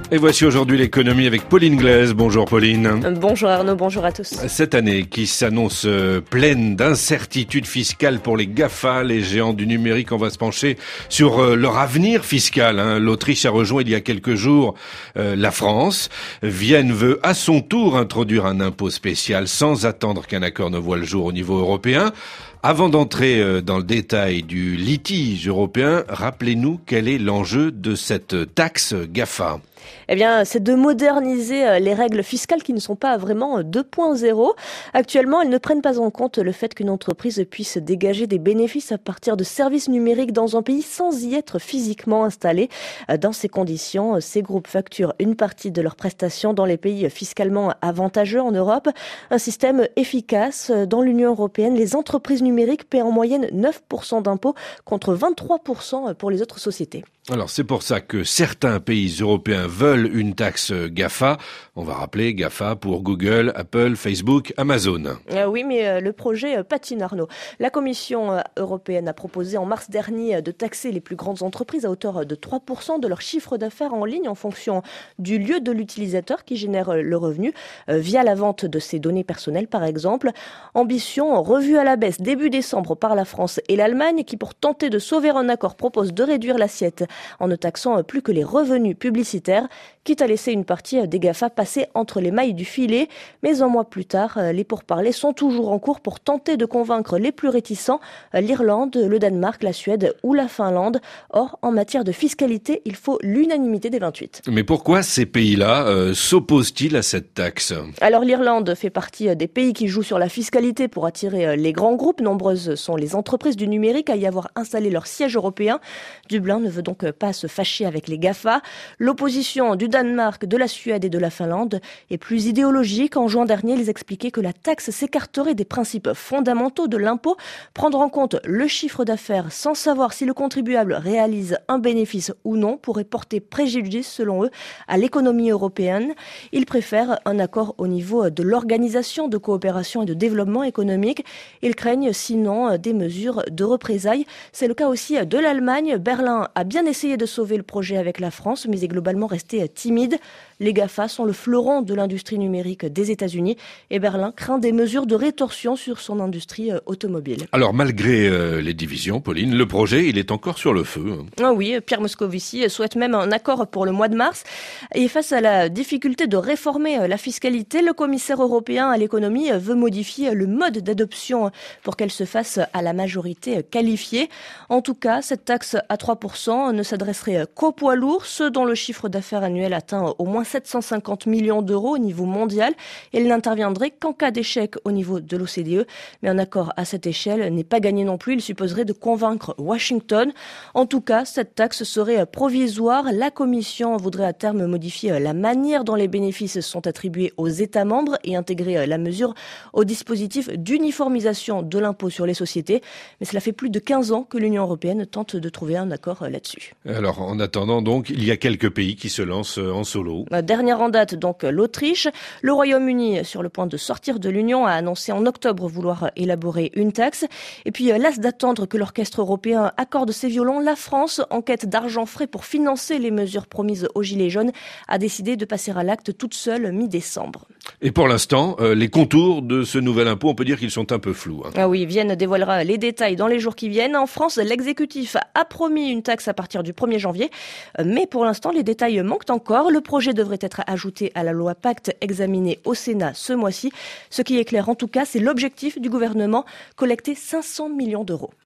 Et voici aujourd'hui l'économie avec Pauline Glaise. Bonjour Pauline. Bonjour Arnaud, bonjour à tous. Cette année qui s'annonce pleine d'incertitudes fiscales pour les GAFA, les géants du numérique, on va se pencher sur leur avenir fiscal. L'Autriche a rejoint il y a quelques jours la France. Vienne veut à son tour introduire un impôt spécial sans attendre qu'un accord ne voie le jour au niveau européen. Avant d'entrer dans le détail du litige européen, rappelez-nous quel est l'enjeu de cette taxe GAFA. Eh bien, c'est de moderniser les règles fiscales qui ne sont pas vraiment 2.0. Actuellement, elles ne prennent pas en compte le fait qu'une entreprise puisse dégager des bénéfices à partir de services numériques dans un pays sans y être physiquement installé. Dans ces conditions, ces groupes facturent une partie de leurs prestations dans les pays fiscalement avantageux en Europe. Un système efficace. Dans l'Union européenne, les entreprises numériques paient en moyenne 9% d'impôts contre 23% pour les autres sociétés. Alors c'est pour ça que certains pays européens veulent une taxe GAFA. On va rappeler GAFA pour Google, Apple, Facebook, Amazon. Oui, mais le projet patine, Arnaud. La Commission européenne a proposé en mars dernier de taxer les plus grandes entreprises à hauteur de 3% de leur chiffre d'affaires en ligne en fonction du lieu de l'utilisateur qui génère le revenu via la vente de ses données personnelles par exemple. Ambition revue à la baisse début décembre par la France et l'Allemagne qui pour tenter de sauver un accord propose de réduire l'assiette en ne taxant plus que les revenus publicitaires, quitte à laisser une partie des GAFA passer entre les mailles du filet. Mais un mois plus tard, les pourparlers sont toujours en cours pour tenter de convaincre les plus réticents, l'Irlande, le Danemark, la Suède ou la Finlande. Or, en matière de fiscalité, il faut l'unanimité des 28. Mais pourquoi ces pays-là s'opposent-ils à cette taxe ? Alors l'Irlande fait partie des pays qui jouent sur la fiscalité pour attirer les grands groupes. Nombreuses sont les entreprises du numérique à y avoir installé leur siège européen. Dublin ne veut donc pas se fâcher avec les GAFA. L'opposition du Danemark, de la Suède et de la Finlande est plus idéologique. En juin dernier, ils expliquaient que la taxe s'écarterait des principes fondamentaux de l'impôt. Prendre en compte le chiffre d'affaires sans savoir si le contribuable réalise un bénéfice ou non pourrait porter préjudice, selon eux, à l'économie européenne. Ils préfèrent un accord au niveau de l'Organisation de coopération et de développement économique. Ils craignent sinon des mesures de représailles. C'est le cas aussi de l'Allemagne. Berlin a bien essayé de sauver le projet avec la France, mais est globalement resté timide. Les GAFA sont le fleuron de l'industrie numérique des États-Unis et Berlin craint des mesures de rétorsion sur son industrie automobile. Alors malgré les divisions, Pauline, le projet, il est encore sur le feu. Ah oui, Pierre Moscovici souhaite même un accord pour le mois de mars. Et face à la difficulté de réformer la fiscalité, le commissaire européen à l'économie veut modifier le mode d'adoption pour qu'elle se fasse à la majorité qualifiée. En tout cas, cette taxe à 3% ne s'adresserait qu'aux poids lourds, ceux dont le chiffre d'affaires annuel atteint au moins 750 millions d'euros au niveau mondial. Elle n'interviendrait qu'en cas d'échec au niveau de l'OCDE. Mais un accord à cette échelle n'est pas gagné non plus. Il supposerait de convaincre Washington. En tout cas, cette taxe serait provisoire. La Commission voudrait à terme modifier la manière dont les bénéfices sont attribués aux États membres et intégrer la mesure au dispositif d'uniformisation de l'impôt sur les sociétés. Mais cela fait plus de 15 ans que l'Union européenne tente de trouver un accord là-dessus. Alors, en attendant, donc, il y a quelques pays qui se lancent en solo. Dernière en date, donc, l'Autriche. Le Royaume-Uni, sur le point de sortir de l'Union, a annoncé en octobre vouloir élaborer une taxe. Et puis, las d'attendre que l'orchestre européen accorde ses violons, la France, en quête d'argent frais pour financer les mesures promises aux Gilets jaunes, a décidé de passer à l'acte toute seule mi-décembre. Et pour l'instant, les contours de ce nouvel impôt, on peut dire qu'ils sont un peu flous. Ah oui, Vienne dévoilera les détails dans les jours qui viennent. En France, l'exécutif a promis une taxe à partir du 1er janvier. Mais pour l'instant, les détails manquent encore. Le projet devrait être ajouté à la loi Pacte examinée au Sénat ce mois-ci. Ce qui est clair en tout cas, c'est l'objectif du gouvernement, collecter 500 millions d'euros.